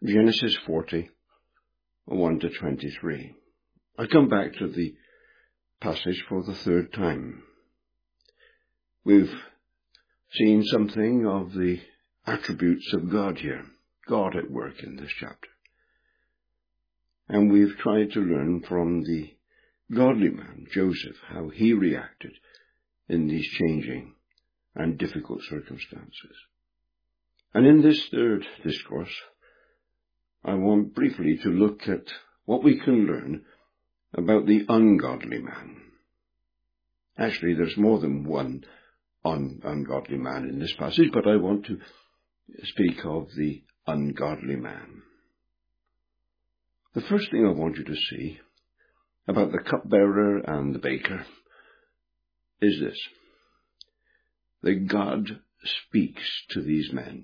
Genesis 40, 1 to 23. I come back to the passage for the third time. We've seen something of the attributes of God here, God at work in this chapter. And we've tried to learn from the godly man, Joseph, how he reacted in these changing and difficult circumstances. And in this third discourse, I want briefly to look at what we can learn about the ungodly man. Actually, there's more than one ungodly man in this passage, but I want to speak of the ungodly man. The first thing I want you to see about the cupbearer and the baker is this: that God speaks to these men.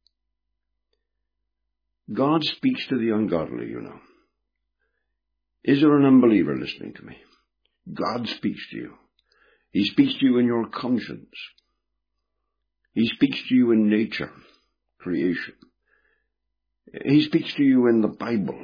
God speaks to the ungodly, you know. Is there an unbeliever listening to me? God speaks to you. He speaks to you in your conscience. He speaks to you in nature, creation. He speaks to you in the Bible.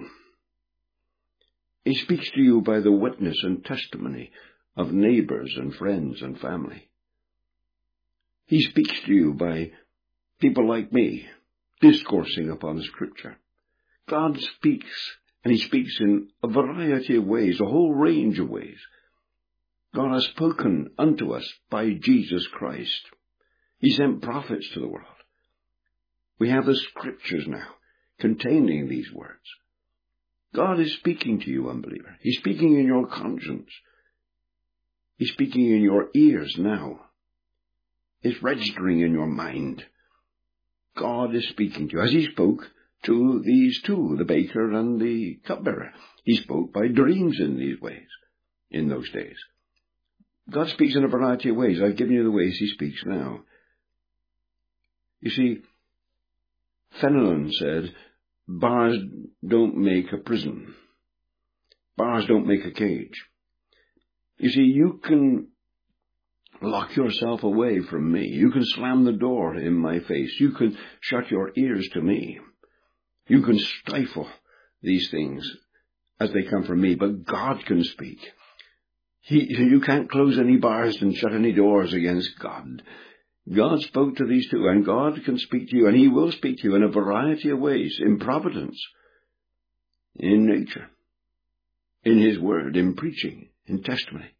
He speaks to you by the witness and testimony of neighbors and friends and family. He speaks to you by people like me, discoursing upon Scripture. God speaks, and He speaks in a variety of ways, a whole range of ways. God has spoken unto us by Jesus Christ. He sent prophets to the world. We have the Scriptures now containing these words. God is speaking to you, unbeliever. He's speaking in your conscience. He's speaking in your ears now. It's registering in your mind. God is speaking to you, as He spoke to these two, the baker and the cupbearer. He spoke by dreams in these ways, in those days. God speaks in a variety of ways. I've given you the ways He speaks now. You see, Fenelon said, bars don't make a prison. Bars don't make a cage. You see, you can lock yourself away from me. You can slam the door in my face. You can shut your ears to me. You can stifle these things as they come from me, but God can speak. You can't close any bars and shut any doors against God. God spoke to these two, and God can speak to you, and He will speak to you in a variety of ways, in providence, in nature, in His word, in preaching, in testimony.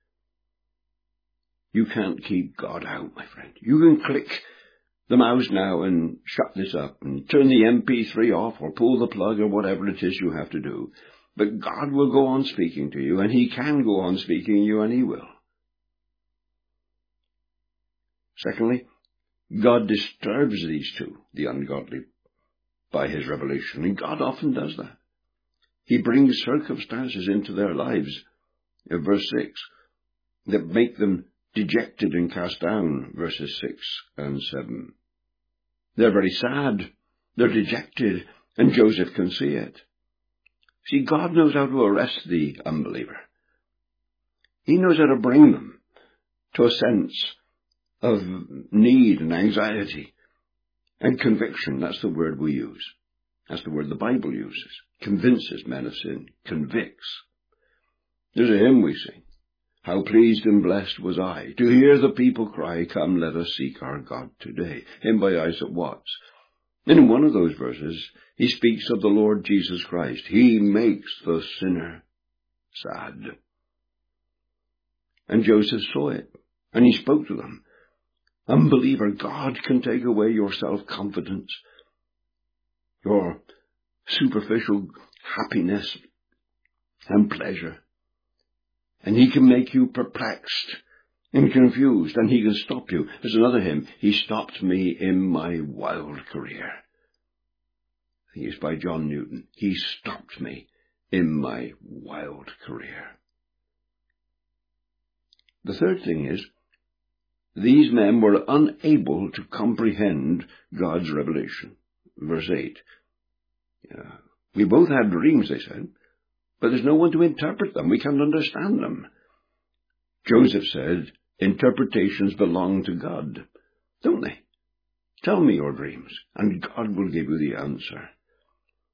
You can't keep God out, my friend. You can click the mouse now and shut this up and turn the MP3 off or pull the plug or whatever it is you have to do. But God will go on speaking to you, and He can go on speaking to you, and He will. Secondly, God disturbs these two, the ungodly, by His revelation, and God often does that. He brings circumstances into their lives, in verse 6, that make them dejected and cast down, verses 6 and 7. They're very sad, they're dejected, and Joseph can see it. See, God knows how to arrest the unbeliever. He knows how to bring them to a sense of need and anxiety and conviction. That's the word we use. That's the word the Bible uses. Convinces men of sin. Convicts. There's a hymn we sing. How pleased and blessed was I to hear the people cry, come, let us seek our God today. Hymn by Isaac Watts. And in one of those verses, he speaks of the Lord Jesus Christ. He makes the sinner sad. And Joseph saw it, and he spoke to them. Unbeliever, God can take away your self-confidence, your superficial happiness and pleasure. And He can make you perplexed and confused, and He can stop you. There's another hymn, He stopped me in my wild career. I think it's by John Newton. He stopped me in my wild career. The third thing is, these men were unable to comprehend God's revelation. Verse 8. We both had dreams, they said, but there's no one to interpret them. We can't understand them. Joseph said, interpretations belong to God, don't they? Tell me your dreams, and God will give you the answer.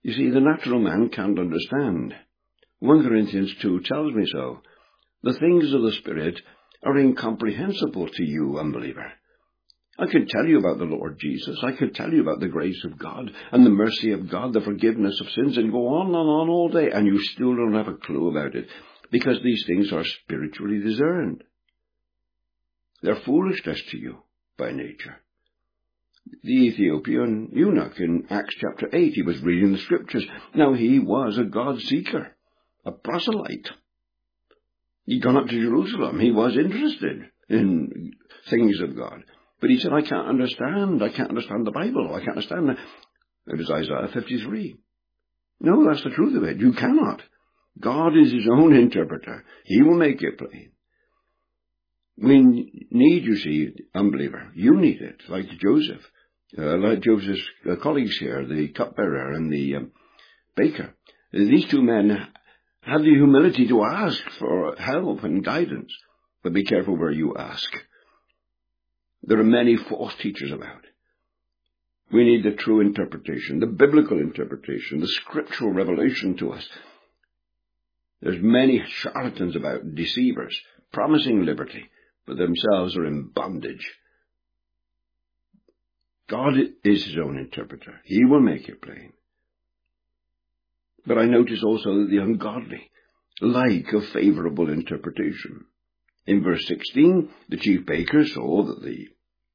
You see, the natural man can't understand. 1 Corinthians 2 tells me so. The things of the Spirit are incomprehensible to you, unbeliever. I could tell you about the Lord Jesus. I could tell you about the grace of God and the mercy of God, the forgiveness of sins, and go on and on all day, and you still don't have a clue about it, because these things are spiritually discerned. They're foolishness to you by nature. The Ethiopian eunuch in Acts chapter 8, he was reading the scriptures. Now he was a God-seeker, a proselyte. He'd gone up to Jerusalem. He was interested in things of God. But he said, I can't understand the Bible. I can't understand that. It was Isaiah 53. No, that's the truth of it. You cannot. God is his own interpreter. He will make it plain. We need, you see, unbeliever. You need it, like Joseph. Like Joseph's colleagues here, the cupbearer and the baker. These two men had the humility to ask for help and guidance. But be careful where you ask. There are many false teachers about. We need the true interpretation, the biblical interpretation, the scriptural revelation to us. There's many charlatans about, deceivers, promising liberty, but themselves are in bondage. God is his own interpreter. He will make it plain. But I notice also that the ungodly like a favorable interpretation. In verse 16, the chief baker saw that the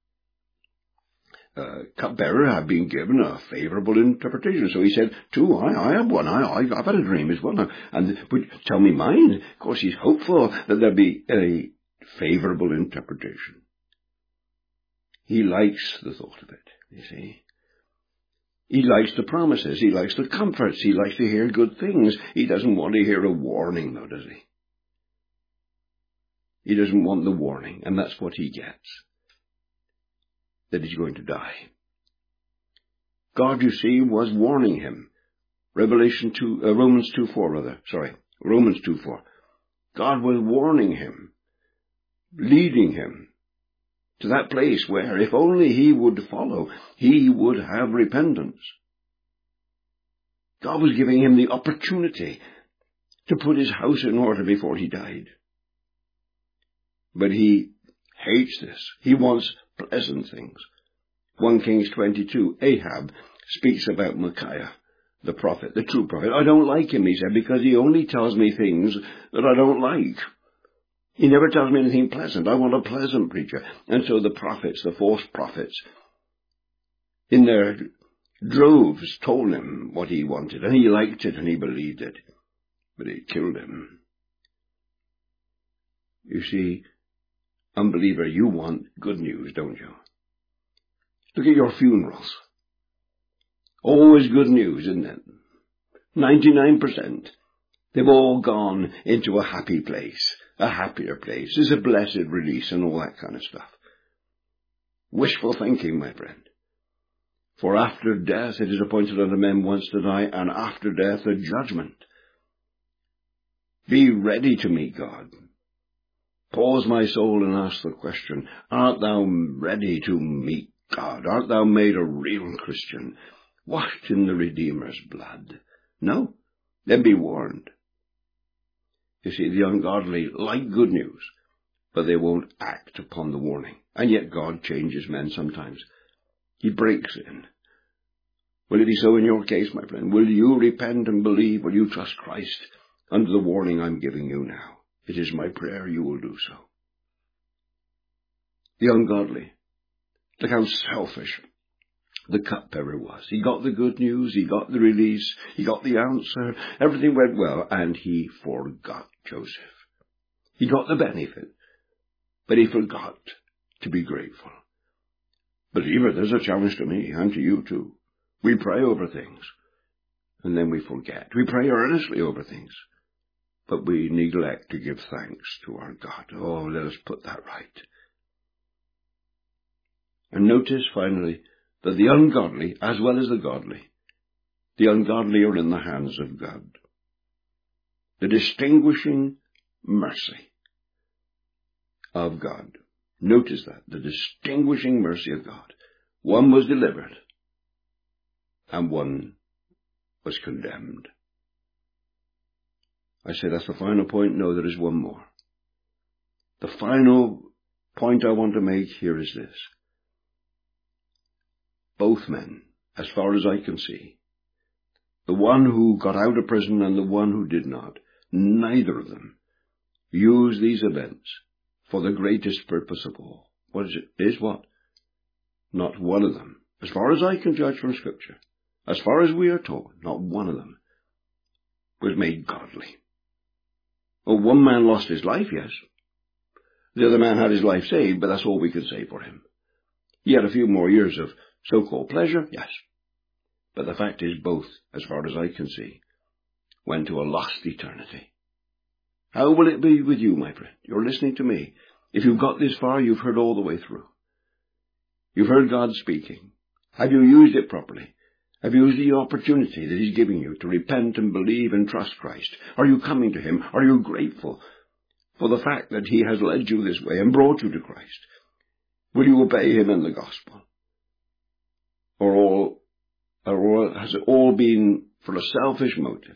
cupbearer had been given a favorable interpretation. So he said, I have one. I've had a dream as well. But tell me mine. Of course, he's hopeful that there'll be a favorable interpretation. He likes the thought of it, you see. He likes the promises. He likes the comforts. He likes to hear good things. He doesn't want to hear a warning, though, does he? He doesn't want the warning, and that's what he gets. That he's going to die. God, you see, was warning him. Romans 2:4. God was warning him, leading him to that place where, if only he would follow, he would have repentance. God was giving him the opportunity to put his house in order before he died. But he hates this. He wants pleasant things. 1 Kings 22, Ahab speaks about Micaiah, the prophet, the true prophet. I don't like him, he said, because he only tells me things that I don't like. He never tells me anything pleasant. I want a pleasant preacher. And so the prophets, the false prophets, in their droves told him what he wanted, and he liked it and he believed it. But it killed him. You see, unbeliever, you want good news, don't you? Look at your funerals. Always good news, isn't it? 99%. They've all gone into a happy place, a happier place. There's a blessed release and all that kind of stuff. Wishful thinking, my friend. For after death it is appointed unto men once to die, and after death a judgment. Be ready to meet God. Pause my soul and ask the question, art thou ready to meet God? Art thou made a real Christian, washed in the Redeemer's blood? No? Then be warned. You see, the ungodly like good news, but they won't act upon the warning. And yet God changes men sometimes. He breaks in. Will it be so in your case, my friend? Will you repent and believe? Will you trust Christ under the warning I'm giving you now? It is my prayer you will do so. The ungodly. Look how selfish the cupbearer was. He got the good news, he got the release, he got the answer, everything went well, and he forgot Joseph. He got the benefit, but he forgot to be grateful. Believer, there's a challenge to me and to you too. We pray over things, and then we forget. We pray earnestly over things, but we neglect to give thanks to our God. Oh, let us put that right. And notice, finally, that the ungodly, as well as the ungodly are in the hands of God. The distinguishing mercy of God. Notice that, the distinguishing mercy of God. One was delivered, and one was condemned. I say that's the final point. No, there is one more. The final point I want to make here is this. Both men, as far as I can see, the one who got out of prison and the one who did not, neither of them used these events for the greatest purpose of all. What is it? Is what? Not one of them, as far as I can judge from Scripture, as far as we are told, not one of them was made godly. Well, one man lost his life, yes. The other man had his life saved, but that's all we can say for him. He had a few more years of so-called pleasure, yes. But the fact is both, as far as I can see, went to a lost eternity. How will it be with you, my friend? You're listening to me. If you've got this far, you've heard all the way through. You've heard God speaking. Have you used it properly? Have you used the opportunity that He's giving you to repent and believe and trust Christ? Are you coming to Him? Are you grateful for the fact that He has led you this way and brought you to Christ? Will you obey Him in the gospel? Or has it all been for a selfish motive?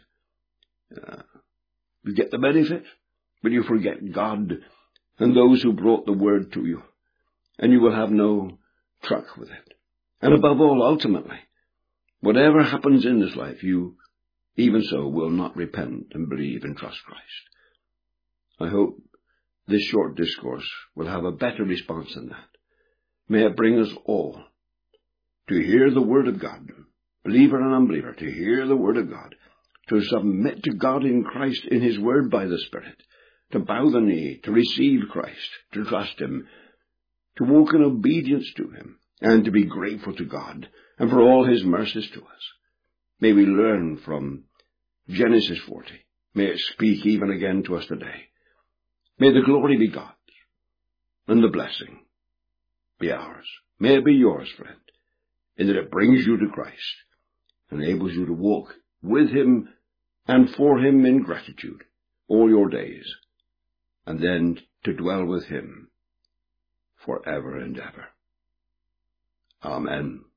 You get the benefit? Will you forget God and those who brought the word to you? And you will have no truck with it. And above all, ultimately, whatever happens in this life, you, even so, will not repent and believe and trust Christ. I hope this short discourse will have a better response than that. May it bring us all to hear the word of God, believer and unbeliever, to hear the word of God, to submit to God in Christ in His word by the Spirit, to bow the knee, to receive Christ, to trust Him, to walk in obedience to Him, and to be grateful to God and for all His mercies to us. May we learn from Genesis 40. May it speak even again to us today. May the glory be God's and the blessing be ours. May it be yours, friend, in that it brings you to Christ, enables you to walk with Him and for Him in gratitude all your days, and then to dwell with Him forever and ever. Amen.